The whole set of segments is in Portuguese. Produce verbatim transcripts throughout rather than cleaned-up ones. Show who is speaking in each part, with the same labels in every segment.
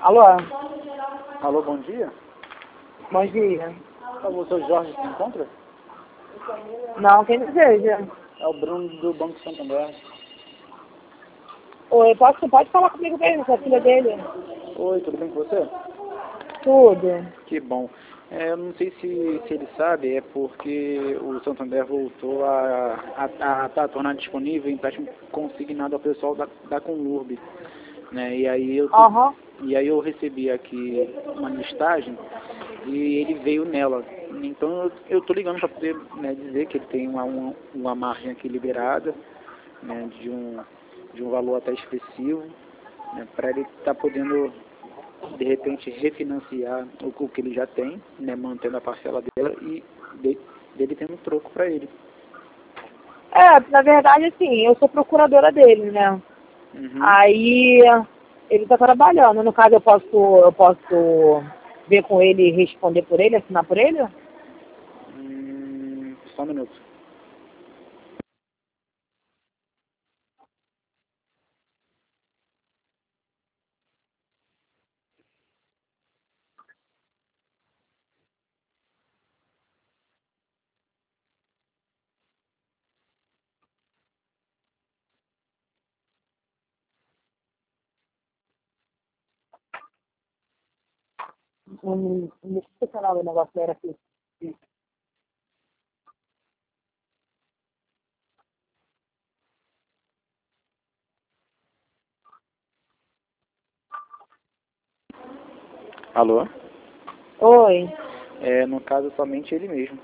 Speaker 1: Alô?
Speaker 2: Alô, bom dia.
Speaker 1: Bom dia.
Speaker 2: É o seu Jorge se encontra?
Speaker 1: Não, quem deseja?
Speaker 2: É o Bruno do Banco Santander.
Speaker 1: Oi, posso, pode falar comigo mesmo, com a filha dele?
Speaker 2: Oi, tudo bem com você?
Speaker 1: Tudo.
Speaker 2: Que bom. É, eu não sei se, se ele sabe, é porque o Santander voltou a, a, a, a tornar disponível empréstimo consignado ao pessoal da, da Conurb. Né? E, aí eu,
Speaker 1: Aham.
Speaker 2: e aí eu recebi aqui uma listagem e ele veio nela. Então eu, eu tô ligando para poder, né, dizer que ele tem uma, uma, uma margem aqui liberada, né, de, um, de um valor até expressivo, né, para ele estar tá podendo, de repente, refinanciar o, o que ele já tem, né, mantendo a parcela dela e de, dele tendo troco para ele.
Speaker 1: É, na verdade, assim, eu sou procuradora dele, né?
Speaker 2: Uhum.
Speaker 1: Aí ele tá trabalhando. No caso, eu posso, eu posso ver com ele, responder por ele, assinar por ele?
Speaker 2: Hum, só um minuto.
Speaker 1: Não não esqueci o nome do negócio era aqui.
Speaker 2: Alô?
Speaker 1: Oi.
Speaker 2: É, no caso, somente ele mesmo.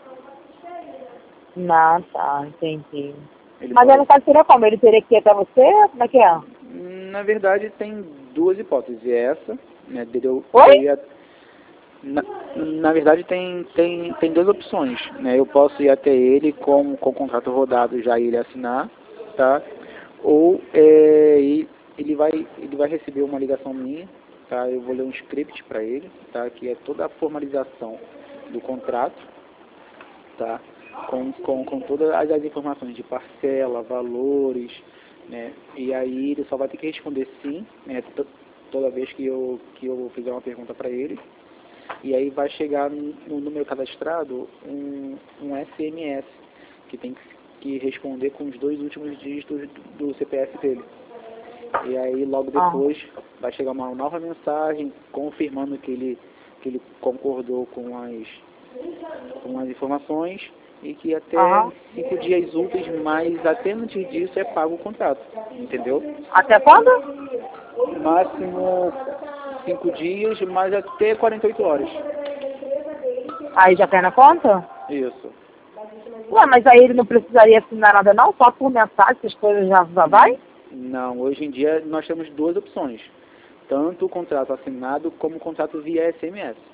Speaker 1: Não, tá, entendi.
Speaker 2: Ele
Speaker 1: Mas aí
Speaker 2: pode...
Speaker 1: no caso seria como? Ele teria que ir até você? Como é que é?
Speaker 2: Na verdade, tem duas hipóteses. Essa, né, dele eu,
Speaker 1: Oi?
Speaker 2: eu ia... Na, na verdade, tem, tem, tem duas opções, né? Eu posso ir até ele com, com o contrato rodado, já ele assinar, tá? Ou é, e- ele, vai, ele vai receber uma ligação minha, tá? Eu vou ler um script para ele, tá? Que é toda a formalização do contrato, tá? Com, com, com todas as, as informações de parcela, valores, né? E aí ele só vai ter que responder sim, né? to- Toda vez que eu, que eu fizer uma pergunta para ele. E aí vai chegar no no número cadastrado um, um S M S, que tem que, que responder com os dois últimos dígitos do, do C P F dele. E aí logo
Speaker 1: Ah.
Speaker 2: depois vai chegar uma nova mensagem confirmando que ele, que ele concordou com as, com as informações e que até
Speaker 1: Aham.
Speaker 2: cinco dias úteis, mas até antes disso é pago o contrato, entendeu?
Speaker 1: Até quando?
Speaker 2: Máximo cinco dias, mas até quarenta e oito horas.
Speaker 1: Aí já cai na conta?
Speaker 2: Isso.
Speaker 1: Ué, mas aí ele não precisaria assinar nada não? Só por mensagem, essas coisas já, já vai?
Speaker 2: Não, hoje em dia nós temos duas opções. Tanto o contrato assinado como o contrato via S M S.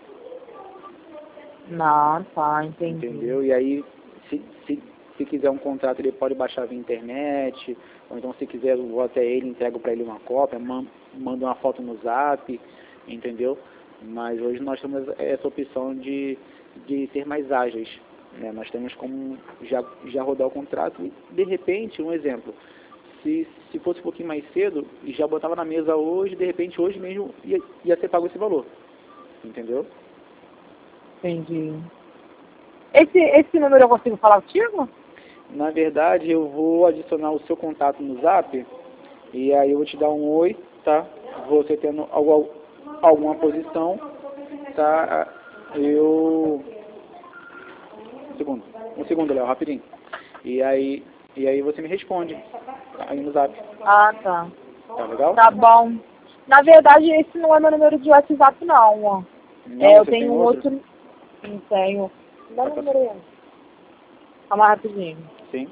Speaker 1: Não, tá, entendi.
Speaker 2: Entendeu? E aí, se, se, se quiser um contrato, ele pode baixar via internet, ou então se quiser eu vou até ele, entrego para ele uma cópia, man, mando uma foto no zap, entendeu? Mas hoje nós temos essa opção de, de ser mais ágeis. Né? Nós temos como já, já rodar o contrato e, de repente, um exemplo, se, se fosse um pouquinho mais cedo, já botava na mesa hoje, de repente hoje mesmo ia, ia ser pago esse valor. Entendeu?
Speaker 1: Entendi. Esse, esse número eu consigo falar contigo?
Speaker 2: Na verdade, eu vou adicionar o seu contato no zap e aí eu vou te dar um oi, tá? Você tendo alguma, alguma posição, tá? Eu... Um segundo, um segundo, Léo, rapidinho. E aí, e aí você me responde aí no zap.
Speaker 1: Ah, tá.
Speaker 2: Tá legal?
Speaker 1: Tá bom. Na verdade, esse não é meu número de WhatsApp, não. Ó.
Speaker 2: Não,
Speaker 1: É, eu
Speaker 2: você
Speaker 1: tenho
Speaker 2: tem
Speaker 1: um
Speaker 2: outro?
Speaker 1: outro... Não tenho. Dá
Speaker 2: Vai
Speaker 1: o
Speaker 2: passar.
Speaker 1: número aí. Calma rapidinho.
Speaker 2: Sim.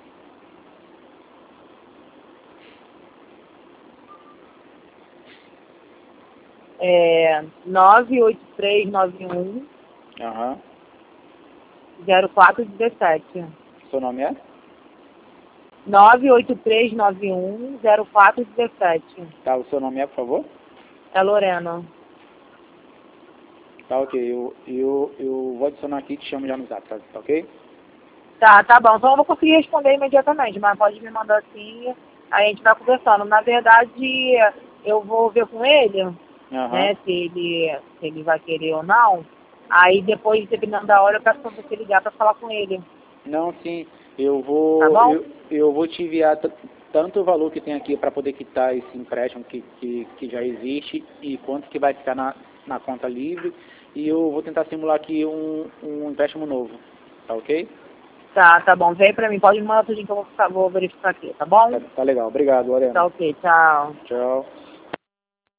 Speaker 1: É nove oito três nove um
Speaker 2: Aham.
Speaker 1: zero quatro um sete.
Speaker 2: Seu nome é?
Speaker 1: nove oito três nove um zero quatro um sete.
Speaker 2: Tá, o seu nome é, por favor?
Speaker 1: É Lorena.
Speaker 2: Tá, ok. Eu, eu, eu vou adicionar aqui e te chamo já no zap, tá, tá ok?
Speaker 1: Tá, tá bom. Então eu vou conseguir responder imediatamente, mas pode me mandar assim, aí a gente vai conversando. Na verdade, eu vou ver com ele
Speaker 2: Aham.
Speaker 1: né, se ele, se ele vai querer ou não. Aí depois, dependendo da hora, eu peço pra você ligar pra falar com ele.
Speaker 2: Não, sim, eu vou,
Speaker 1: Tá bom?
Speaker 2: eu, eu vou te enviar t- tanto o valor que tem aqui para poder quitar esse empréstimo que, que, que já existe e quanto que vai ficar na, na conta livre, e eu vou tentar simular aqui um, um empréstimo novo, tá ok?
Speaker 1: Tá, tá bom. Vem pra mim, pode me mandar tudinho que eu vou, ficar- vou verificar aqui, tá bom?
Speaker 2: Tá, tá legal, obrigado,
Speaker 1: Tá
Speaker 2: Lorena.
Speaker 1: ok, tchau.
Speaker 2: Tchau.